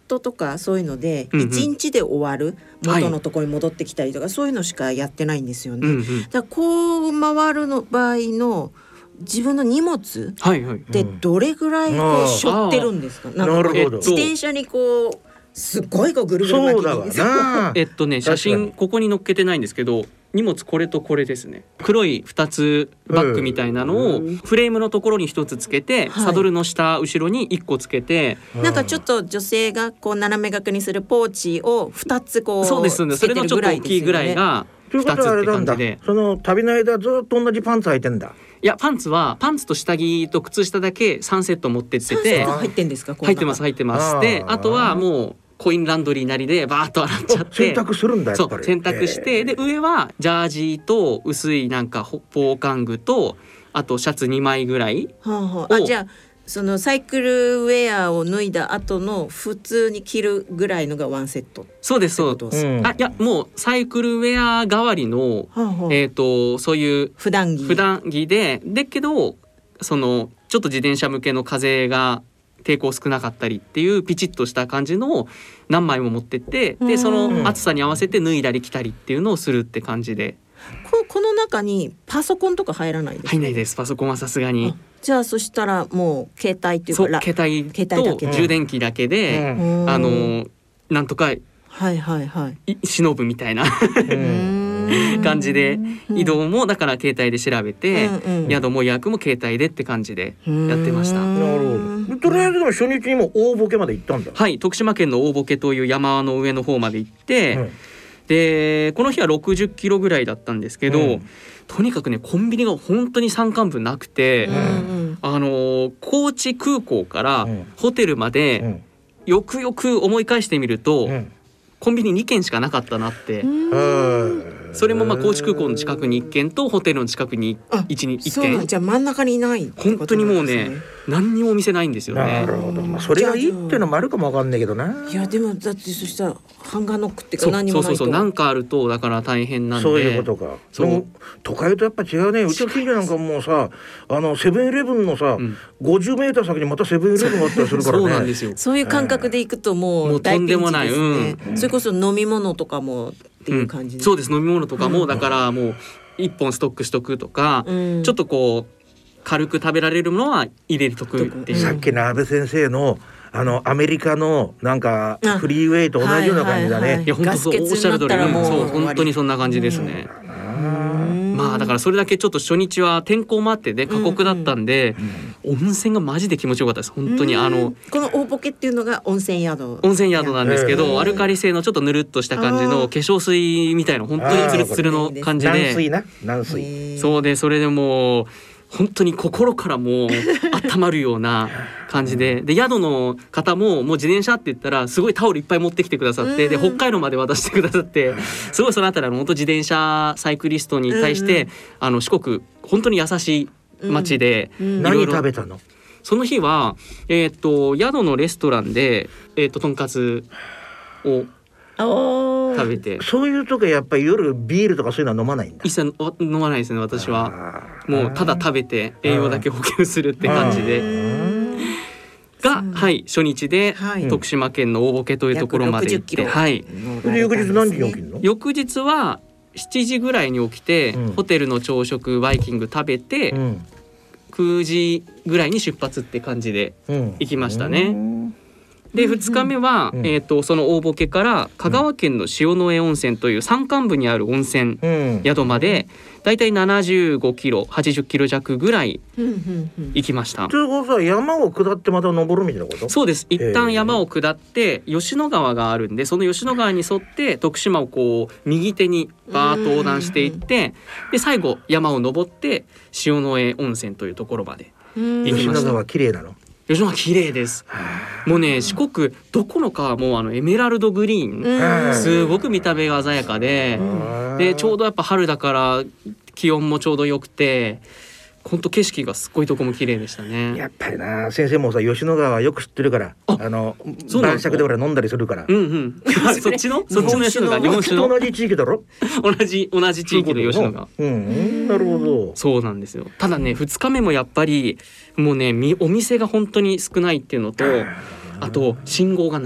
トとかそういうのでうんうんいちにちで終わる、元のところに戻ってきたりとか、そういうのしかやってないんですよね。 うんうん、 だからこう回るの場合の自分の荷物はいはい、 ってどれぐらいこう背負ってるんですか？なんかこうなるほど自転車にこうすごいこうぐるぐる巻きそうにだわなえっとね写真ここに載っけてないんですけど、荷物これとこれですね。黒いふたつバッグみたいなのをフレームのところにひとつつけて、 はいサドルの下後ろにいっこつけて、 なんかちょっと女性がこう斜め掛けにするポーチをふたつこうそうですね、それのちょっと大きいぐらいがということはあれなんだ、 ふたつって感じで、 その旅の間ずっと同じパンツ履いてんだ。 いやパンツはパンツと下着と靴下だけさんセット持ってってさんセて、 ット入ってんですか？この中入ってます入ってます。であとはもうコインランドリーなりでバーッと洗っちゃって洗濯するんだやっぱり。 そう洗濯して、で上はジャージと薄いなんか防寒具とあとシャツにまいぐらい。 はあはあ、あじゃあそのサイクルウェアを脱いだ後の普通に着るぐらいのがワンセット。 そうですそうってことですうんあいやもうサイクルウェア代わりの、 はあはあえー、とそういう普段着。 普段着ででけどそのちょっと自転車向けの風が抵抗少なかったりっていうピチッとした感じのを何枚も持ってってでその暑さに合わせて脱いだり着たりっていうのをするって感じで。 ここの中にパソコンとか入らないですか？ 入んないですパソコンはさすがに。 じゃあそしたらもう携帯っていうそうかラ携帯携帯だけと充電器だけで、 うんあのなんとかはいはいはいい忍ぶみたいなうん感じで移動もだから携帯で調べて、 うんうん宿も予約も携帯でって感じでやってました。 なるほど。とりあえずでも初日にも大ボケまで行ったんだ。 はい徳島県の大ボという山の上の方まで行って、 うんでこの日はろくじゅっキロぐらいだったんですけど、 うんとにかくねコンビニが本当に山間部なくて、 うんうんあの高知空港からうんホテルまで、 うんよくよく思い返してみると、 うんコンビニにけんしかなかったなって、 はいそれもまあ高知空港の近くにいっけんとホテルの近くにあいちにいっそうなんけん、 じゃあ真ん中にいないってことなんですね。 本当にもうね何にもお店ないんですよなね。 るほど、まあ、それがいいっていうのもあるかもわかんないけどな。 いやでもだってそしたらハンガーノックっていうかそう何もないと。 そうそうそうなんかあるとだから大変なんで。 そういうことか。 そうでも都会とやっぱ違うね。うちの近所なんかもうさ、あのセブンイレブンのさ、 うんごじゅうメーター先にまたセブンイレブンがあったりするからね。 そうなんですよ。 そういう感覚で行くとももうう大ピンチですね。 とんでもないうんそれこそ飲み物とかもっていう感じで。 うんそうです飲み物とかもだからもういっぽんストックしとくとか、 うんちょっとこう軽く食べられるものは入れとくっていう。 さっきの安倍先生のあのアメリカのなんかあフリーウェイと同じような感じだね。 はいはいはいいや本当そうガス欠おっしゃる通り、 になったらもううんそう終わり本当にそんな感じですね。 うんまあだからそれだけちょっと初日は天候もあってで過酷だったんで、温泉がマジで気持ちよかったです本当に。あのこの大ボケっていうのが温泉宿。 温泉宿なんですけへどーアルカリ性のちょっとぬるっとした感じのあー化粧水みたいな本当にツルツルの感じで、 軟水な軟水。 へーそうでそれでもう本当に心からもう温まるような感じでで宿の方ももう自転車って言ったらすごいタオルいっぱい持ってきてくださって、 うんで北海道まで渡してくださってすごいそのあたりあの本当自転車サイクリストに対して、 うんあの四国本当に優しい街で、 うん何いろいろ食べたの？ その日は、えー、と宿のレストランで、えー、ととんかつをおー食べてそういう時はやっぱり夜ビールとかそういうのは飲まないんだ。 一切お飲まないですね私は。 あーもうただ食べて栄養だけ補給するって感じで。が、はい、初日で、 はい徳島県の大ボケというところまで行っ約ろくじゅっキロて、はい、 それで翌日何時に起きるの？ 翌日はしちじぐらいに起きて、 うんホテルの朝食バイキング食べて、 うんくじぐらいに出発って感じでうん行きましたね。 うんでふつかめは、 うんえー、とその大ボケから香川県の塩の江温泉という山間部にある温泉うん宿までだいたいななじゅうごキロはちじゅっキロ弱ぐらいうんうんうん行きました。 ということは山を下ってまた登るみたいなこと？ そうです一旦山を下って吉野川があるんでその吉野川に沿って徳島をこう右手にバーッと横断していってで最後山を登って塩の江温泉というところまでうん行きました。 吉野川綺麗なの？ 吉野川綺麗です。もうね四国どこの川もあのエメラルドグリーン、 うんすごく見た目が鮮やかで、でちょうどやっぱ春だから気温もちょうど良くて本当景色がすっごいとこも綺麗でしたね。 やっぱりな先生もさ吉野川よく知ってるからああのそうなんですか晩酌で俺飲んだりするから。 うんうんそっちのそっちの吉野川日本酒の同じ地域だろ？ 同じ同じ地域の吉野川。 うんうんなるほど。 そうなんですよ。ただねふつかめもやっぱりもうねみお店が本当に少ないっていうのとあと信号がない。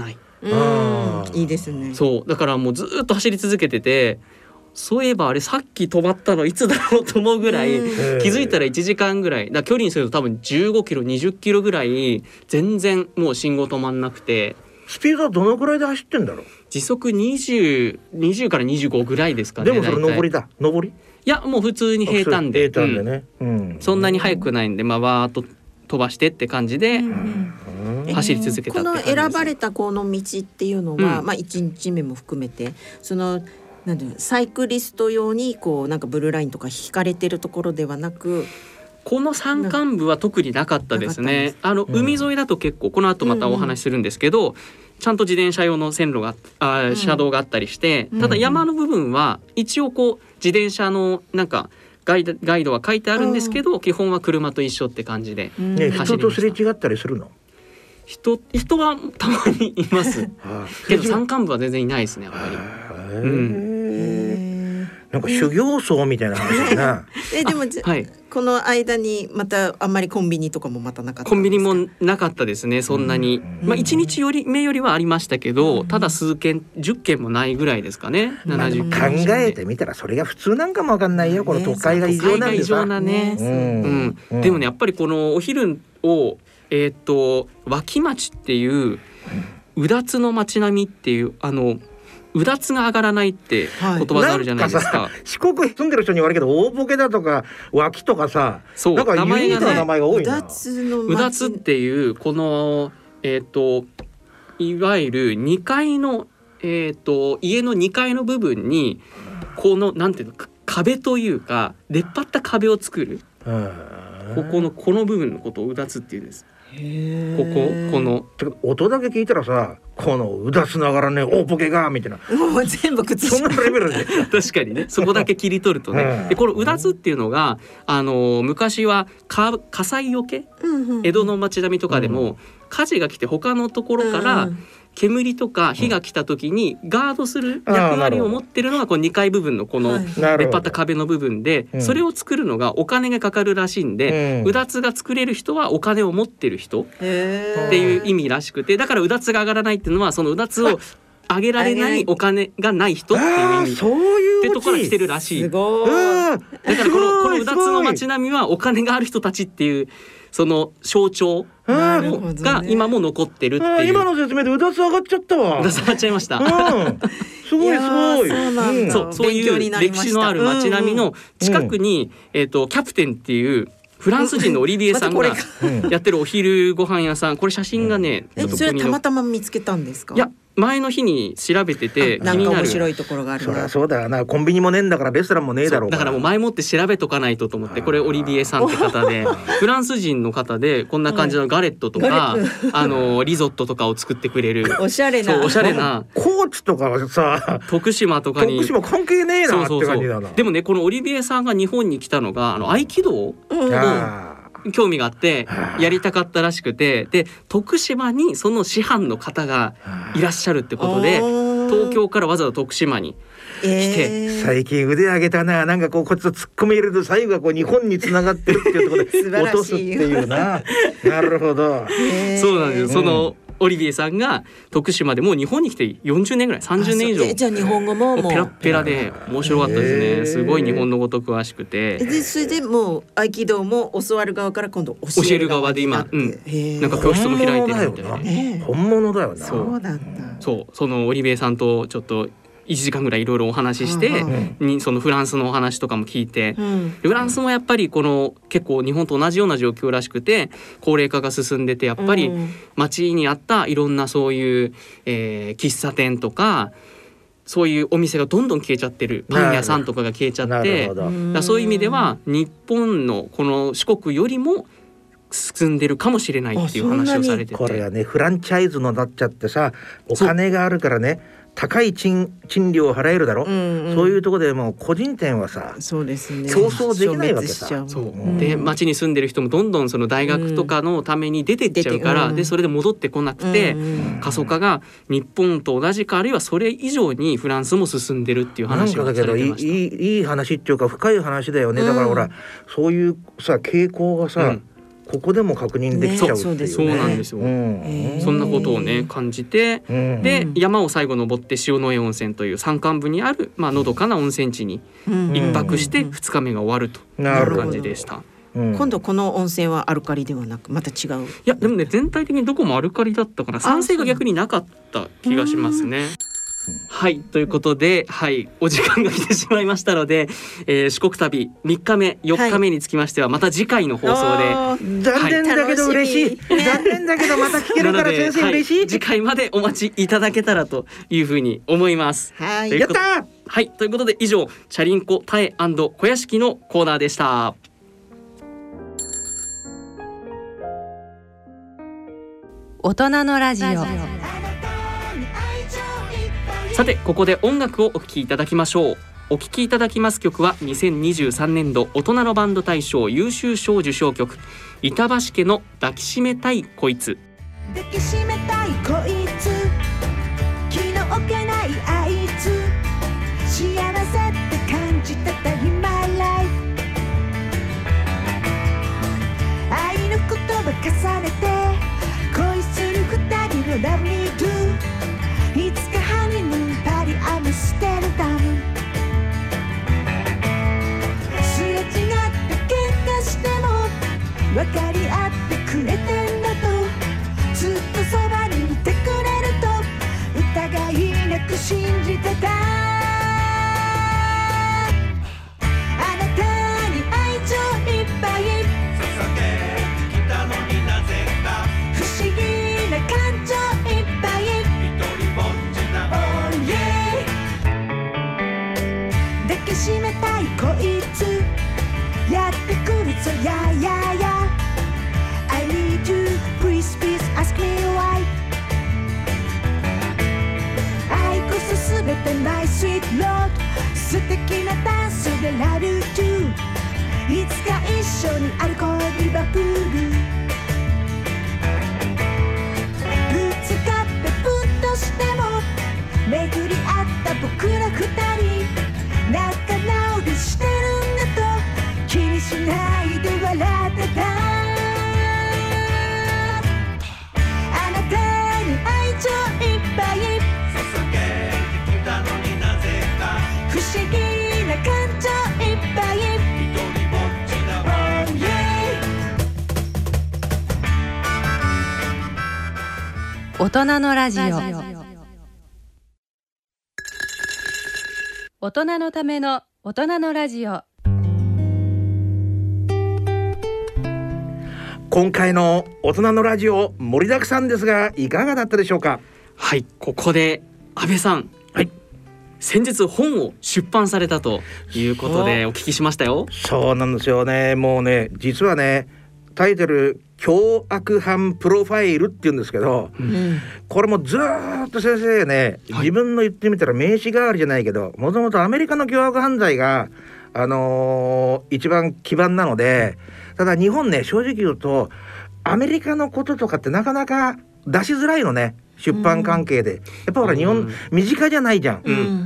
うん、いいですね。 そうだからもうずっと走り続けてて、そういえばあれさっき止まったのいつだろうと思うぐらい、気づいたらいちじかんぐらいだ、距離にすると多分じゅうごキロにじゅっキロぐらい全然もう信号止まんなくて。 スピードはどのくらいで走ってんだろう。 時速にじゅう、にじゅうからにじゅうごぐらいですかね。 でもそれ上りだ、上り。 いやもう普通に平坦で、 平坦でね、 うんうん、そんなに速くないんで、まあわーっと飛ばしてって感じで走り続けたって感じです。 この選ばれたこの道っていうのは、うん、まあいちにちめも含めてそのなんていうの、サイクリスト用にこうなんかブルーラインとか引かれてるところではなく、 この山間部は特になかったですね。あの海沿いだと結構この後またお話しするんですけど、うん、ちゃんと自転車用の線路があ車道があったりして、うん、ただ山の部分は一応こう自転車のなんかガイド、ガイドは書いてあるんですけど、うん、基本は車と一緒って感じで、 うんね、人とすれ違ったりするの？ 人, 人はたまにいますけど山間部は全然いないですね、やっぱり。うん、 なんか修行僧みたいな話だな。 えでも、はい、この間にまたあんまりコンビニとかもまたなかった。 コンビニもなかったですね、そんなに。うん、まあいちにちより目よりはありましたけど、うん、ただ数件じゅっけんもないぐらいですかね。 まあ、ななじゅっけん考えてみたらそれが普通なんかもわかんないよ、この都会が異常なんでさ。都会が異常なね。 うんうん、でもねやっぱりこのお昼をえー、っと脇町っていううだつの町並みっていうあのうだつが上がらないって言葉があるじゃないですか。はい、 か四国住んでる人に言われるけど大ボケだとか脇とかさ、 そうなんかユニークな名前が多いな。 うだつのうだつっていうこのえー、っといわゆるにかいのえー、っと家のにかいの部分にこのなんていうの壁というか出っ張った壁を作る。ここのこの部分のことをうだつっていうんです。こここの音だけ聞いたらさ、このうだつながらね大ボケがみたいな、 もう全部靴そんなレベルで確かにね、そこだけ切り取るとね、でこのうだつっていうのがあの昔はか火災よけ、江戸の町並みとかでも火事が来て他のところから煙とか火が来た時にガードする役割を持ってるのがこのにかい部分のこの出っ張った壁の部分で、それを作るのがお金がかかるらしいんで、うだつが作れる人はお金を持ってる人っていう意味らしくて、だからうだつが上がらないっていうのはそのうだつを上げられないお金がない人っていう意味ってところから来てるらしい。 すごい。 だからこのこのうだつの町並みはお金がある人たちっていうその象徴が今も残ってるっていう。 今の説明でうだつ上がっちゃったわ。 うだつ上がっちゃいました。うん、 すごいすごい。 そうなんだ。 そう、そういう歴史のある町並みの近くに、うん、えっとキャプテンっていうフランス人のオリビエさんがやってるお昼ご飯屋さん、これ写真がね、 うん、それたまたま見つけたんですか？ いや前の日に調べてて気になる。 なんか面白いところがあるな。 そりゃそうだよな、コンビニもねえんだからレストランもねえだろうから。 だからもう前もって調べとかないとと思って、これオリビエさんって方でフランス人の方でこんな感じのガレットとか、あのリゾットとかを作ってくれるおしゃれな、 そうおしゃれな高知とかはさ徳島とかに徳島関係ねえなって感じだな。 でもねこのオリビエさんが日本に来たのがあの合気道を、うん興味があってやりたかったらしくて、で徳島にその師範の方がいらっしゃるってことで東京からわざわざ徳島に来て、えー、最近腕上げたな、なんかこうこっちと突っ込み入れると最後はこう日本に繋がってるっていうところで落とすっていうななるほど、 えー、そうなんですよ、うん、そのオリビエさんが徳島でもう日本に来てよんじゅうねんぐらいさんじゅうねん以上、 じゃあ日本語ももうペラペラで面白かったですね。すごい日本のこと詳しくて、 でそれでもう合気道も教わる側から今度教える側で今、 うん、なんか教室も開いてるみたいで、本物だよな。 そうなんだ。 そう、そのオリビエさんとちょっといちじかんぐらいいろいろお話しして、うん、にそのフランスのお話とかも聞いて、うん、フランスもやっぱりこの結構日本と同じような状況らしくて高齢化が進んでて、やっぱり街にあったいろんなそういう、えー、喫茶店とかそういうお店がどんどん消えちゃってる、パン屋さんとかが消えちゃって、だそういう意味では日本のこの四国よりも進んでるかもしれないっていう話をされてて、 これはねフランチャイズのなっちゃってさ、お金があるからね高い賃賃料を払えるだろ、うんうん、そういうところでもう個人店はさ、 そうですね、 競争できないわけさ。 そう、うん、で町に住んでる人もどんどんその大学とかのために出てっちゃうから、うん、でそれで戻ってこなくて、うん、過疎化が日本と同じかあるいはそれ以上にフランスも進んでるっていう話をされてました。 なんかだけどいい、いい話っていうか深い話だよね、うん、だからほらそういうさ傾向がさ、うんここでも確認できちゃうっていうね。 そうなんですよ、うん、そんなことをね感じて、うん、で山を最後登って塩の江温泉という山間部にある、まあのどかな温泉地に一泊してふつかめが終わるという感じでした。 うん、今度この温泉はアルカリではなくまた違う。いやでもね全体的にどこもアルカリだったから酸性が逆になかった気がしますね。はいということで、はい、お時間が来てしまいましたので、えー、四国旅みっかめよっかめにつきましてはまた次回の放送で、 はい、残念だけど嬉しい、残念だけどまた聞けるから先生嬉しい、 はい、次回までお待ちいただけたらというふうに思います。 はい、やったー。 はいということで以上チャリンコタエ&小屋敷のコーナーでした。 大人のラジオ。 さてここで音楽をお聴きいただきましょう。お聴きいただきます曲はにせんにじゅうさんねんど大人のバンド大賞優秀賞受賞曲板橋家の抱きしめたいこいつ。 抱きしめたいこいつ気の置けないあいつ幸せって感じたたりmy life愛の言葉重ねて恋する二人のラブにドゥいつかハニムーンパリアムステルダムすれ違って喧嘩しても分かり合ってくれてんだとずっとそばにいてくれると疑いなく信じてたあなたに愛情いっぱい捧げてきたのになぜか不思議な感情いっぱい一人ぼっちな Oh yeah 抱きしめたいこいつやってくるぞややや I need you please please ask me why 愛こそすべて my sweet lord 素敵なダンスで love you too いつか一緒に歩こうリバプールぶつかってぶっとしても巡り合った僕ら二人仲直りしてるんだと気にしないで笑ってたあなたに愛情いっぱい捧げてきたのになぜか不思議な感情いっぱい一人ぼっちだ Oh yeah 大人のラジオ。大人のための大人のラジオ。 今回の大人のラジオ盛りだくさんですがいかがだったでしょうか。 はいここで安倍さん、はい、先日本を出版されたということでお聞きしましたよ。 そうなんですよね。もうね実はねタイトル凶悪犯プロファイルっていうんですけど、うん、これもずっと先生ね、はい、自分の言ってみたら名刺代わりじゃないけどもともとアメリカの凶悪犯罪が、あのー、一番基盤なので、ただ日本ね正直言うとアメリカのこととかってなかなか出しづらいのね出版関係で、うん、やっぱほら日本、うん、身近じゃないじゃん、うん、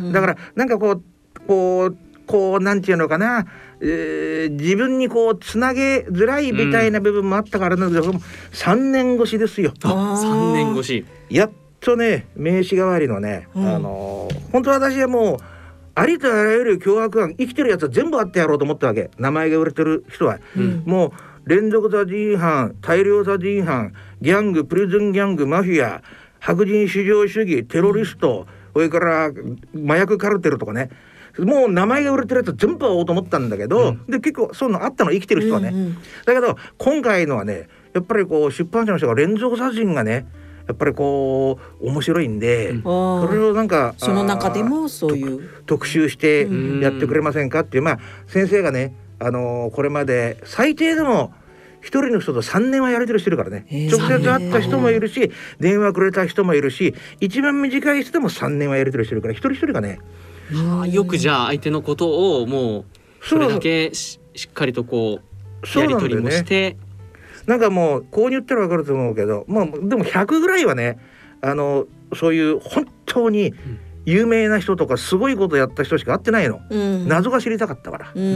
だからなんかこうこうこうなんていうのかな、えー、自分にこうつなげづらいみたいな部分もあったからなんだけど、うん、さんねん越しですよ。 あさんねん越しやっとね名刺代わりのね、うん、あのー、本当は私はもうありとあらゆる凶悪犯生きてるやつは全部あってやろうと思ったわけ。名前が売れてる人は、うん、もう連続殺人犯大量殺人犯ギャングプリズンギャングマフィア白人至上主義テロリスト、それから麻薬カルテルとかね、もう名前が売れてるやつ全部会おうと思ったんだけど、うん、で結構そういうのあったの生きてる人はね、うんうん、だけど今回のはねやっぱりこう出版社の人が連続殺人がねやっぱりこう面白いんで、うん、それをなんかその中でもそういう特集してやってくれませんかっていう、まあ先生がね、あのー、これまで最低でも一人の人とさんねんはやり取りしてるからね、直接会った人もいるし電話くれた人もいるし一番短い人でもさんねんはやり取りしてるから一人一人がね、 はあ、よくじゃあ相手のことをもうそれだけ し, しっかりとこうやり取りもして、 なんかもうこう言ったら分かると思うけど、まあ、でもひゃくぐらいはね、あのそういう本当に有名な人とかすごいことやった人しか会ってないの、 うん、 謎が知りたかったから、 うん、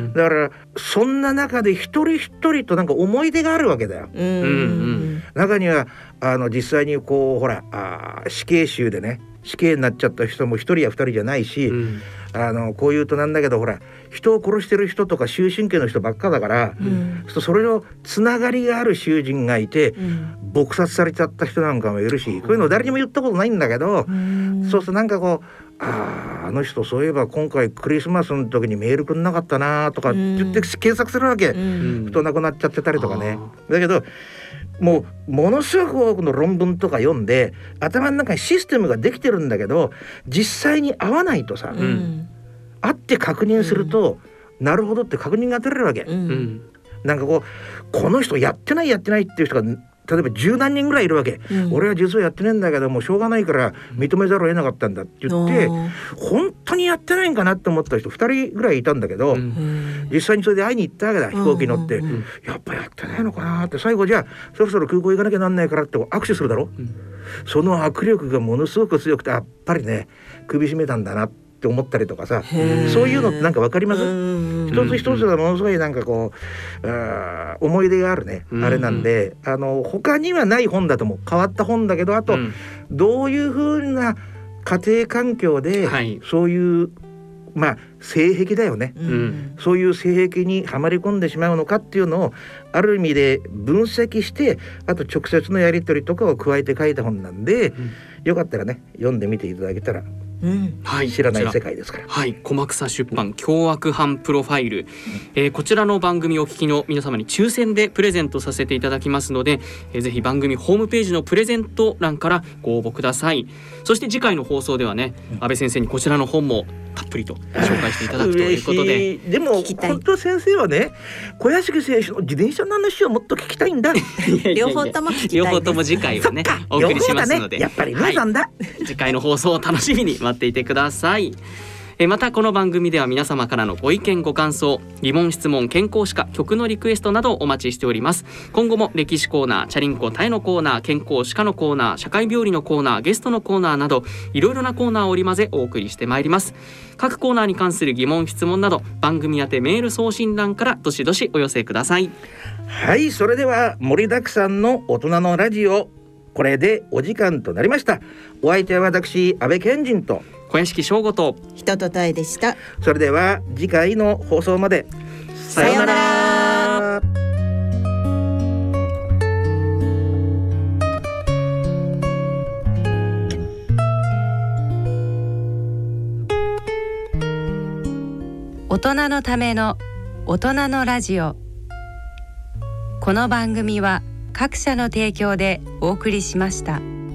だからそんな中で一人一人となんか思い出があるわけだよ、 うんうん、 中にはあの実際にこうほらあ死刑囚でね死刑になっちゃった人も一人や二人じゃないし、うん、あのこう言うとなんだけどほら人を殺してる人とか終身刑の人ばっかだから、うん、それをつながりがある囚人がいて、うん、撲殺されちゃった人なんかもいるし、うん、こういうの誰にも言ったことないんだけど、うん、そうするとなんかこうあああの人そういえば今回クリスマスの時にメールくんなかったなとか言って検索するわけ、うん、ふと亡くなっちゃってたりとかね、だけどもうものすごく多くの論文とか読んで頭の中にシステムができてるんだけど実際に会わないとさ、うん、会って確認すると、うん、なるほどって確認が取れるわけ、うん、なんかこうこの人やってないやってないっていう人が例えば十何人ぐらいいるわけ、うん、俺は実はやってないんだけどもうしょうがないから認めざるを得なかったんだって言って、うん、本当にやってないんかなって思った人ふたりぐらいいたんだけど、うん、実際にそれで会いに行ったわけだ、飛行機乗って、うん、やっぱやってないのかなって最後じゃあそろそろ空港行かなきゃなんないからって握手するだろ、うん、その握力がものすごく強くてやっぱりね首絞めたんだなって思ったりとかさ、そういうのってなんか分かります？一つ一つがものすごいなんかこうあ思い出があるね、うんうん、あれなんであの他にはない本だと思う。変わった本だけどあと、うん、どういう風な家庭環境で、はい、そういうまあ性癖だよね、うん、そういう性癖にはまり込んでしまうのかっていうのをある意味で分析してあと直接のやり取りとかを加えて書いた本なんで、うん、よかったらね読んでみていただけたらうん、はい、知らない世界ですから。 はい、駒草出版凶悪犯プロファイル、うんえー、こちらの番組をお聞きの皆様に抽選でプレゼントさせていただきますので、えー、ぜひ番組ホームページのプレゼント欄からご応募ください。そして次回の放送ではね、うん、安倍先生にこちらの本もたっぷりと紹介していただくということで、 でも本当先生はね小屋敷選手の自転車の話をもっと聞きたいんだ両方とも聞きたい両方とも次回はねお送りしますので、 ね、やっぱり皆さんだ、はい、次回の放送を楽しみに待っていてください。えまたこの番組では皆様からのご意見ご感想疑問質問健康歯科曲のリクエストなどお待ちしております。今後も歴史コーナーチャリンコタエのコーナー健康歯科のコーナー社会病理のコーナーゲストのコーナーなどいろいろなコーナーを織り交ぜお送りしてまいります。各コーナーに関する疑問質問など番組宛てメール送信欄からどしどしお寄せください。 はい、それでは盛りだくさんの大人のラジオこれでお時間となりました。お相手は私安倍賢人と小屋敷翔吾と人とたえでした。 それでは次回の放送までさようなら。 大人のための大人のラジオ。この番組は各社の提供でお送りしました。